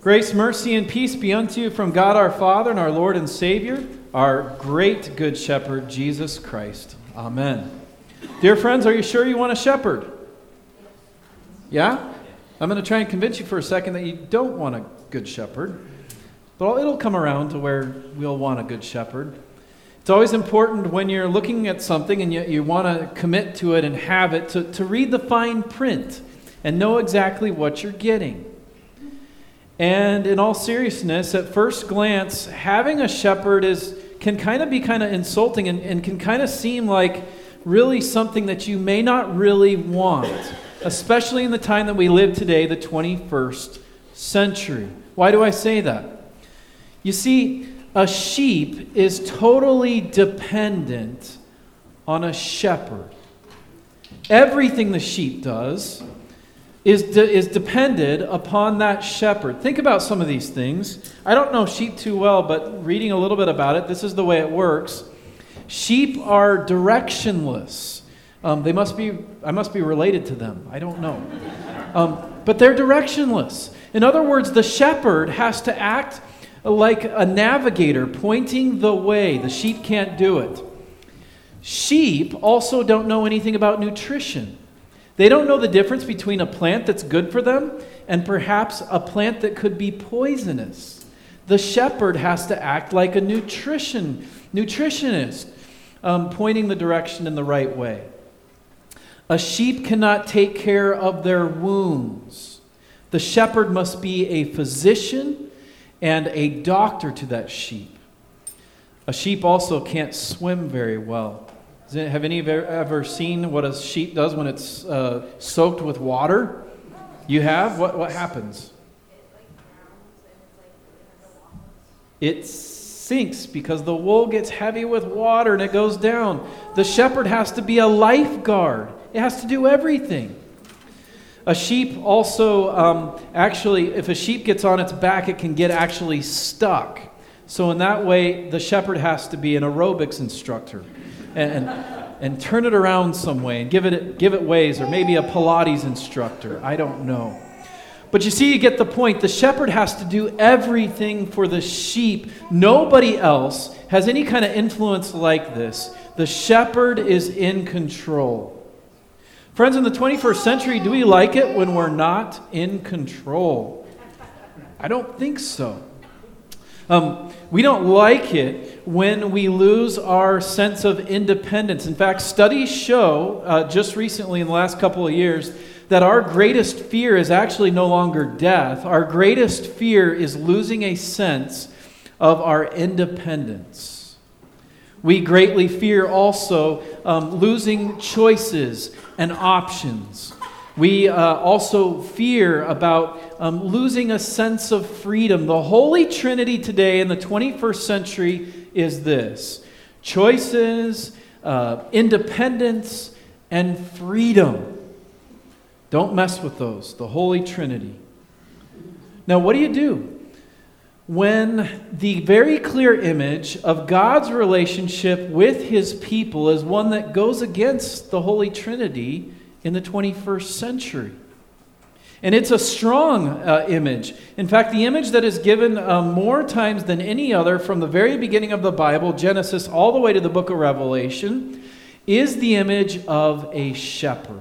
Grace, mercy, and peace be unto you from God our Father and our Lord and Savior, our great good shepherd, Jesus Christ. Amen. Dear friends, are you sure you want a shepherd? Yeah? I'm going to try and convince you for a second that you don't want a good shepherd. But it'll come around to where we'll want a good shepherd. It's always important when you're looking at something and you want to commit to it and have it, to read the fine print and know exactly what you're getting. And in all seriousness, at first glance, having a shepherd can kind of be insulting and can kind of seem like really something that you may not really want, especially in the time that we live today, the 21st century. Why do I say that? You see, a sheep is totally dependent on a shepherd. Everything the sheep does is dependent upon that shepherd. Think about some of these things. I don't know sheep too well, but reading a little bit about it, this is the way it works. Sheep are directionless. I must be related to them. I don't know. But they're directionless. In other words, the shepherd has to act like a navigator pointing the way. The sheep can't do it. Sheep also don't know anything about nutrition. They don't know the difference between a plant that's good for them and perhaps a plant that could be poisonous. The shepherd has to act like a nutritionist, pointing the direction in the right way. A sheep cannot take care of their wounds. The shepherd must be a physician and a doctor to that sheep. A sheep also can't swim very well. Have any of you ever seen what a sheep does when it's soaked with water? You have? What happens? It sinks because the wool gets heavy with water and it goes down. The shepherd has to be a lifeguard. It has to do everything. A sheep also, if a sheep gets on its back, it can get actually stuck. So in that way, the shepherd has to be an aerobics instructor. And turn it around some way and give it ways, or maybe a Pilates instructor. I don't know. But you see, you get the point. The shepherd has to do everything for the sheep. Nobody else has any kind of influence like this. The shepherd is in control. Friends, in the 21st century, do we like it when we're not in control? I don't think so. We don't like it when we lose our sense of independence. In fact, studies show, just recently in the last couple of years, that our greatest fear is actually no longer death. Our greatest fear is losing a sense of our independence. We greatly fear also losing choices and options. We also fear about losing a sense of freedom. The Holy Trinity today in the 21st century is this: choices, independence, and freedom. Don't mess with those. The Holy Trinity. Now, what do you do when the very clear image of God's relationship with His people is one that goes against the Holy Trinity in the 21st century? And it's a strong image. In fact, the image that is given more times than any other from the very beginning of the Bible, Genesis, all the way to the book of Revelation, is the image of a shepherd.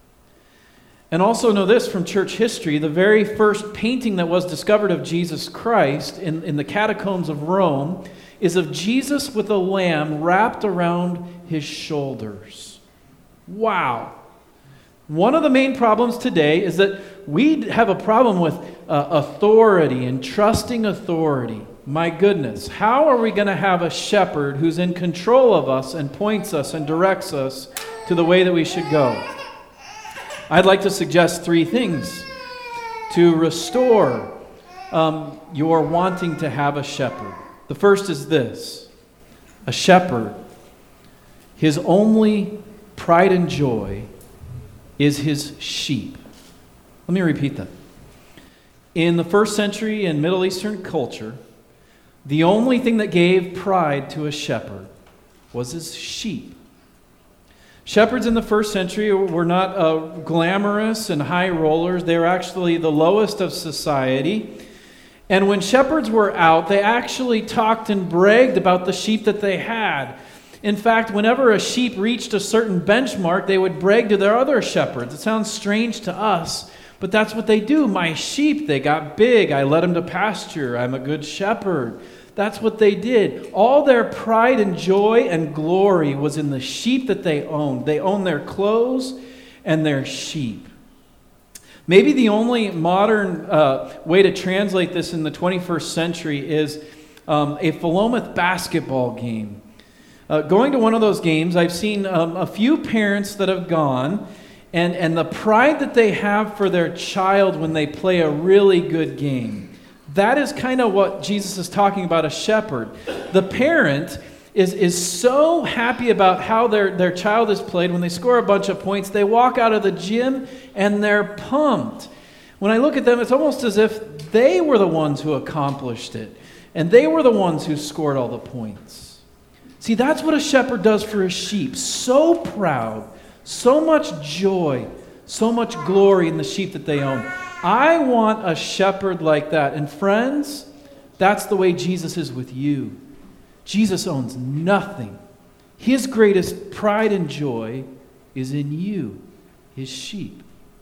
And also know this from church history: the very first painting that was discovered of Jesus Christ in the catacombs of Rome is of Jesus with a lamb wrapped around his shoulders. Wow. One of the main problems today is that we have a problem with authority and trusting authority. My goodness, how are we going to have a shepherd who's in control of us and points us and directs us to the way that we should go? I'd like to suggest 3 things to restore your wanting to have a shepherd. The first is this: a shepherd, his only pride and joy is his sheep. Let me repeat that. In the first century in Middle Eastern culture, the only thing that gave pride to a shepherd was his sheep. Shepherds in the first century were not glamorous and high rollers. They were actually the lowest of society. And when shepherds were out, they actually talked and bragged about the sheep that they had. In fact, whenever a sheep reached a certain benchmark, they would brag to their other shepherds. It sounds strange to us, but that's what they do. My sheep, they got big. I led them to pasture. I'm a good shepherd. That's what they did. All their pride and joy and glory was in the sheep that they owned. They owned their clothes and their sheep. Maybe the only modern way to translate this in the 21st century is a Philomath basketball game. Going to one of those games, I've seen a few parents that have gone, and the pride that they have for their child when they play a really good game. That is kind of what Jesus is talking about, a shepherd. The parent is so happy about how their child has played. When they score a bunch of points, they walk out of the gym and they're pumped. When I look at them, it's almost as if they were the ones who accomplished it, and they were the ones who scored all the points. See, that's what a shepherd does for his sheep. So proud, so much joy, so much glory in the sheep that they own. I want a shepherd like that. And friends, that's the way Jesus is with you. Jesus owns nothing. His greatest pride and joy is in you, his sheep.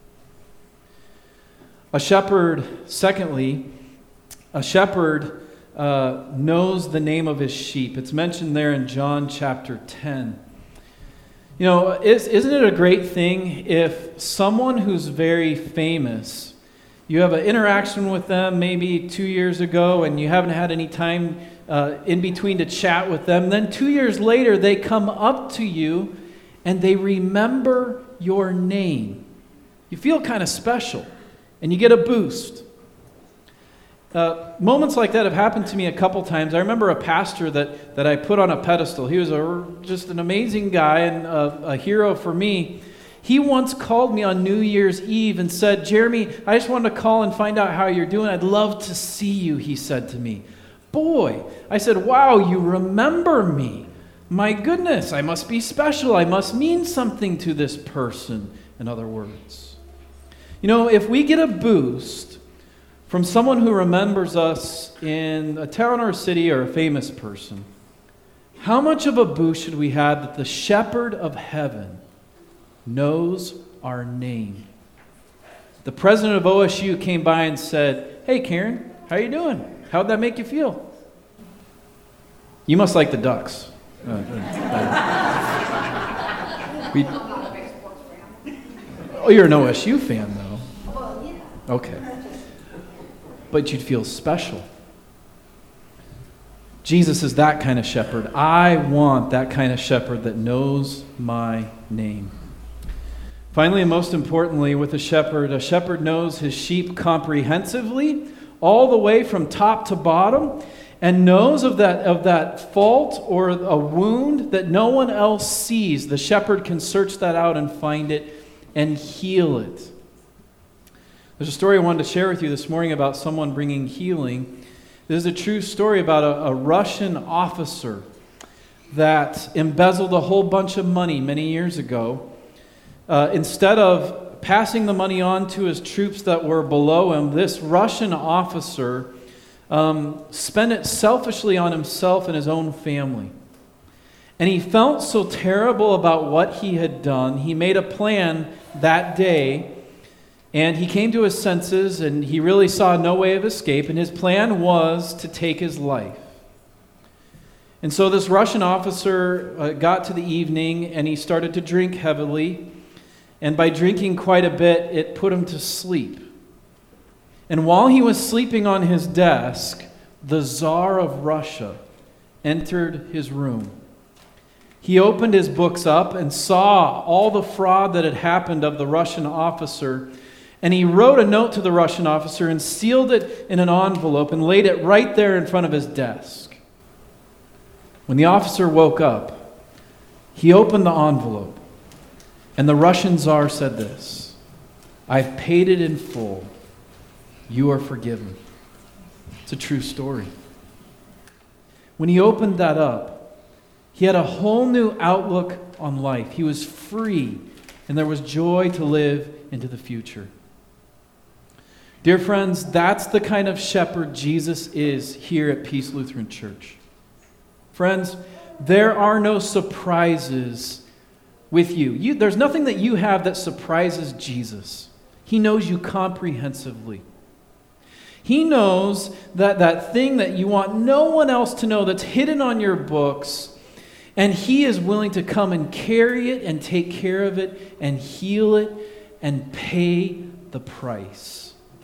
A shepherd, secondly, a shepherd knows the name of his sheep. It's mentioned there in John chapter 10. You know, isn't it a great thing if someone who's very famous, you have an interaction with them maybe 2 years ago and you haven't had any time in between to chat with them, then 2 years later they come up to you and they remember your name. You feel kind of special and you get a boost. Moments like that have happened to me a couple times. I remember a pastor that I put on a pedestal. He was just an amazing guy and a hero for me. He once called me on New Year's Eve and said, "Jeremy, I just wanted to call and find out how you're doing. I'd love to see you," he said to me. Boy, I said, "Wow, you remember me. My goodness, I must be special. I must mean something to this person," in other words. You know, if we get a boost from someone who remembers us in a town or a city or a famous person, how much of a boost should we have that the shepherd of heaven knows our name? The president of OSU came by and said, "Hey, Karen, how you doing? How'd that make you feel?" You must like the Ducks. Oh, you're an OSU fan, though. Well, yeah. Okay. But you'd feel special. Jesus is that kind of shepherd. I want that kind of shepherd that knows my name. Finally, and most importantly, with a shepherd knows his sheep comprehensively, all the way from top to bottom, and knows of that fault or a wound that no one else sees. The shepherd can search that out and find it and heal it. There's a story I wanted to share with you this morning about someone bringing healing. This is a true story about a Russian officer that embezzled a whole bunch of money many years ago. Instead of passing the money on to his troops that were below him, this Russian officer spent it selfishly on himself and his own family. And he felt so terrible about what he had done, he made a plan that day. And he came to his senses, and he really saw no way of escape, and his plan was to take his life. And so this Russian officer got to the evening, and he started to drink heavily, and by drinking quite a bit, it put him to sleep. And while he was sleeping on his desk, the Tsar of Russia entered his room. He opened his books up and saw all the fraud that had happened of the Russian officer. And he wrote a note to the Russian officer and sealed it in an envelope and laid it right there in front of his desk. When the officer woke up, he opened the envelope, and the Russian Tsar said this: "I've paid it in full. You are forgiven." It's a true story. When he opened that up, he had a whole new outlook on life. He was free, and there was joy to live into the future. Dear friends, that's the kind of shepherd Jesus is here at Peace Lutheran Church. Friends, there are no surprises with you. There's nothing that you have that surprises Jesus. He knows you comprehensively. He knows that thing that you want no one else to know that's hidden on your books, and He is willing to come and carry it and take care of it and heal it and pay the price.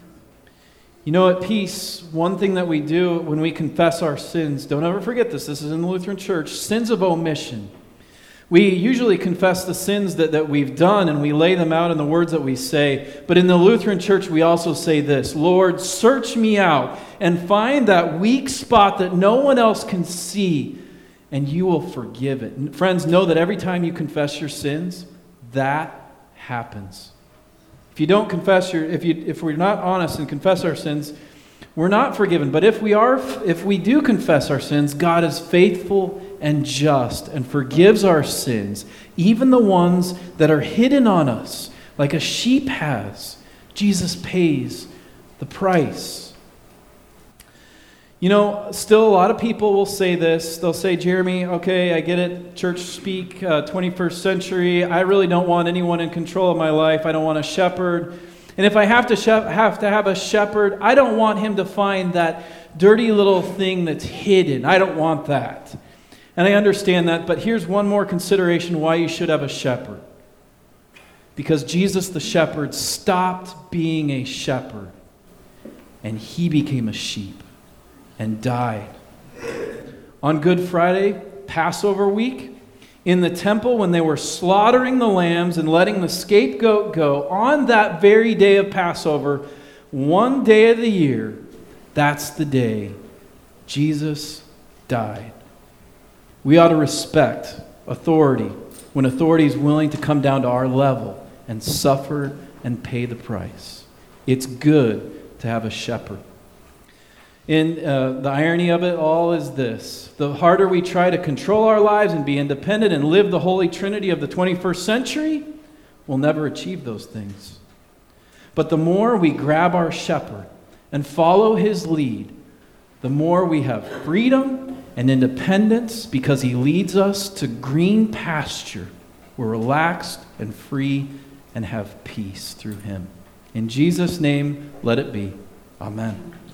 You know, at Peace, one thing that we do when we confess our sins, don't ever forget this is in the Lutheran Church, sins of omission. We usually confess the sins that we've done and we lay them out in the words that we say. But in the Lutheran Church, we also say this: Lord, search me out and find that weak spot that no one else can see, and you will forgive it. And friends, know that every time you confess your sins, that happens. If you don't confess if we're not honest and confess our sins, we're not forgiven. But if we do confess our sins, God is faithful and just and forgives our sins, even the ones that are hidden on us, like a sheep has. Jesus pays the price. You know, still a lot of people will say this. They'll say, Jeremy, okay, I get it, church speak, 21st century. I really don't want anyone in control of my life. I don't want a shepherd. And if I have to have a shepherd, I don't want him to find that dirty little thing that's hidden. I don't want that. And I understand that, but here's one more consideration why you should have a shepherd. Because Jesus the shepherd stopped being a shepherd, and He became a sheep and died. On Good Friday, Passover week, in the temple when they were slaughtering the lambs and letting the scapegoat go, on that very day of Passover, one day of the year, that's the day Jesus died. We ought to respect authority when authority is willing to come down to our level and suffer and pay the price. It's good to have a shepherd. And the irony of it all is this: the harder we try to control our lives and be independent and live the Holy Trinity of the 21st century, we'll never achieve those things. But the more we grab our shepherd and follow His lead, the more we have freedom and independence, because He leads us to green pasture. We're relaxed and free and have peace through Him. In Jesus' name, let it be. Amen.